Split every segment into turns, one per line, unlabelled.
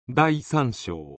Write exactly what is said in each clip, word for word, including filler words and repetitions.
だいさん章。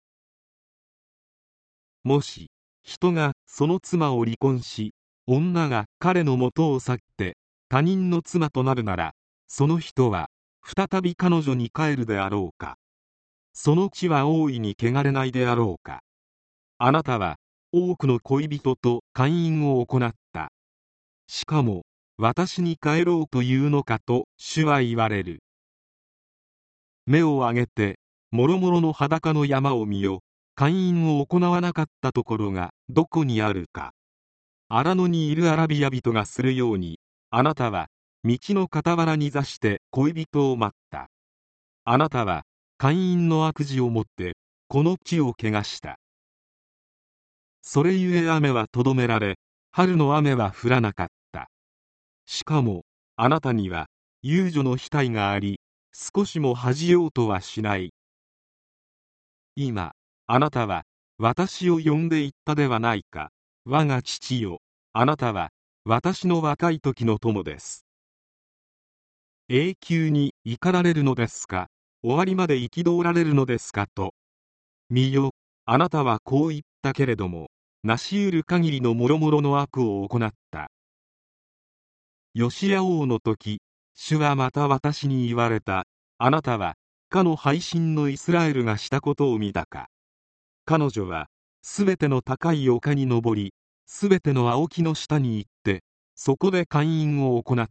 もし人がその妻を離婚し、女が彼の元を去って他人の妻となるなら、その人は再び彼女に帰るであろうか。その地は大いに汚れないであろうか。あなたは多くの恋人と姦淫を行った。しかも私に帰ろうというのかと主は言われる。目を上げてもろもろの裸の山を見よ。姦淫を行わなかったところがどこにあるか。荒野にいるアラビア人がするように、あなたは道の傍らに座して恋人を待った。あなたは姦淫の悪事をもってこの地を汚した。それゆえ雨はとどめられ、春の雨は降らなかった。しかもあなたには遊女の額があり、少しも恥じようとはしない。今あなたは私を呼んで言ったではないか。我が父よ、あなたは私の若い時の友です。永久に怒られるのですか、終わりまで憤られるのですかと。見よ、あなたはこう言ったけれども、なし得る限りのもろもろの悪を行った。ヨシア王の時、主はまた私に言われた。あなたはかの背信のイスラエルがしたことを見たか。彼女はすべての高い丘に登り、すべての青木の下に行って、そこで姦淫を行った。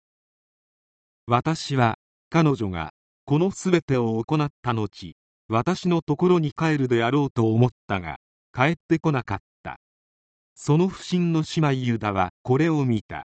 私は彼女がこのすべてを行った後、私のところに帰るであろうと思ったが、帰ってこなかった。その不審の姉妹ユダはこれを見た。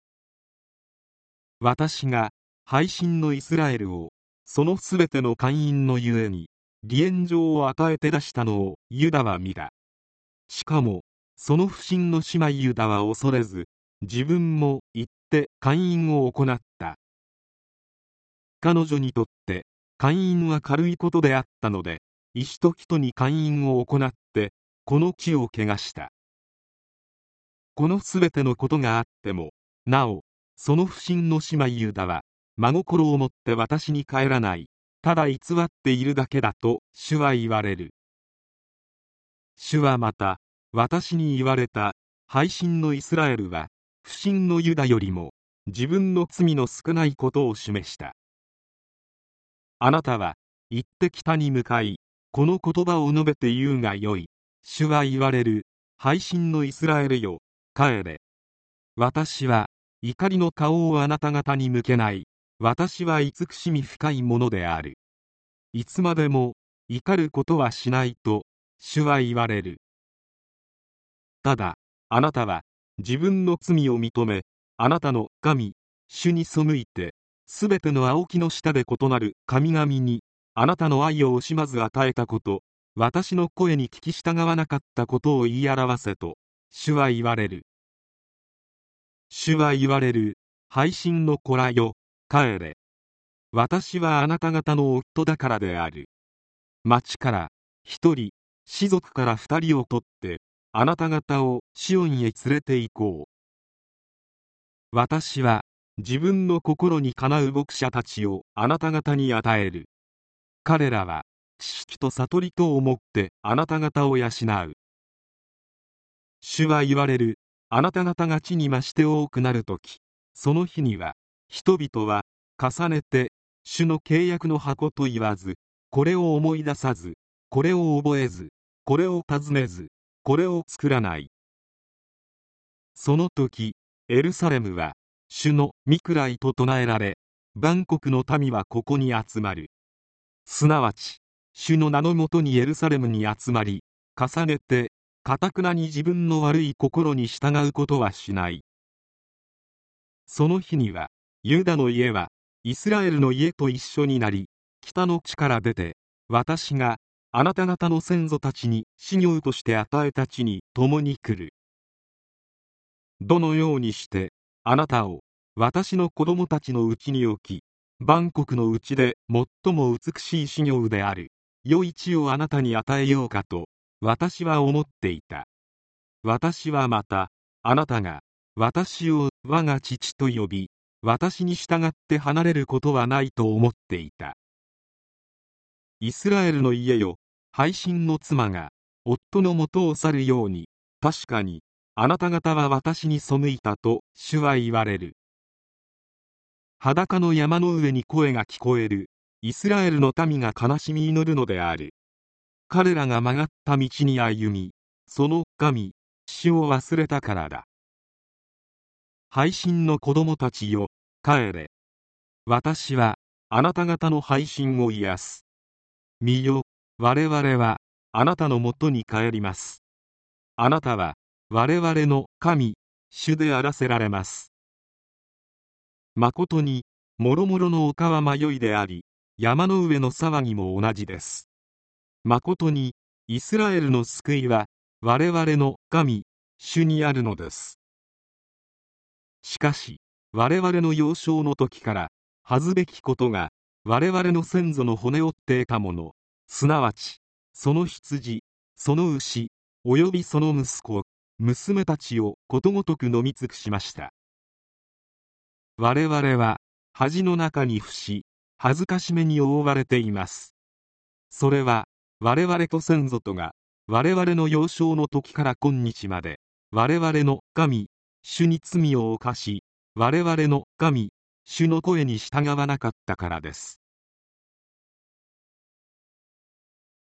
私が背信のイスラエルをそのすべての姦淫のゆえに離縁状を与えて出したのをユダは見た。しかもその不審の姉妹ユダは恐れず、自分も行って姦淫を行った。彼女にとって姦淫は軽いことであったので、石と人に姦淫を行ってこの地を汚した。このすべてのことがあってもなお、その不審の姉妹ユダは真心をもって私に帰らない、ただ偽っているだけだと主は言われる。主はまた私に言われた。背信のイスラエルは不信のユダよりも自分の罪の少ないことを示した。あなたは行って北に向かい、この言葉を述べて言うがよい。主は言われる。背信のイスラエルよ、帰れ。私は怒りの顔をあなた方に向けない。私は慈しみ深いものである。いつまでも怒ることはしないと主は言われる。ただあなたは自分の罪を認め、あなたの神主に背いて、すべての青木の下で異なる神々にあなたの愛を惜しまず与えたこと、私の声に聞き従わなかったことを言い表せと主は言われる。主は言われる。背信の子らよ、帰れ。私はあなた方の夫だからである。町から一人、士族から二人を取ってあなた方をシオンへ連れて行こう。私は自分の心にかなう牧者たちをあなた方に与える。彼らは知識と悟りとをもってあなた方を養う。主は言われる。あなた方が地に増して多くなるとき、その日には人々は重ねて主の契約の箱と言わず、これを思い出さず、これを覚えず、これを尋ねず、これを作らない。その時エルサレムは主の御位と唱えられ、万国の民はここに集まる。すなわち主の名のもとにエルサレムに集まり、重ねて頑なに自分の悪い心に従うことはしない。その日にはユダの家はイスラエルの家と一緒になり、北の地から出て私があなた方の先祖たちに資業として与えた地に共に来る。どのようにしてあなたを私の子供たちのうちに置き、万国のうちで最も美しい資業である良い地をあなたに与えようかと私は思っていた。私はまたあなたが私を我が父と呼び、私に従って離れることはないと思っていた。 イスラエルの家よ、背信の妻が夫の元を去るように、確かにあなた方は私に背いたと主は言われる。裸の山の上に声が聞こえる。イスラエルの民が悲しみ祈るのである。彼らが曲がった道に歩み、その神、主を忘れたからだ。背信の子供たちよ、帰れ。私はあなた方の背信を癒す。見よ、我々はあなたのもとに帰ります。あなたは我々の神、主であらせられます。まことに、もろもろの丘は迷いであり、山の上の騒ぎも同じです。まことに、イスラエルの救いは、我々の神、主にあるのです。しかし、我々の幼少の時から、恥ずべきことが、我々の先祖の骨折って得たもの、すなわち、その羊、その牛、およびその息子、娘たちをことごとく飲み尽くしました。我々は、恥の中に伏し、恥ずかしめに覆われています。それは、我々と先祖とが、我々の幼少の時から今日まで、我々の神、主に罪を犯し、我々の神、主の声に従わなかったからです。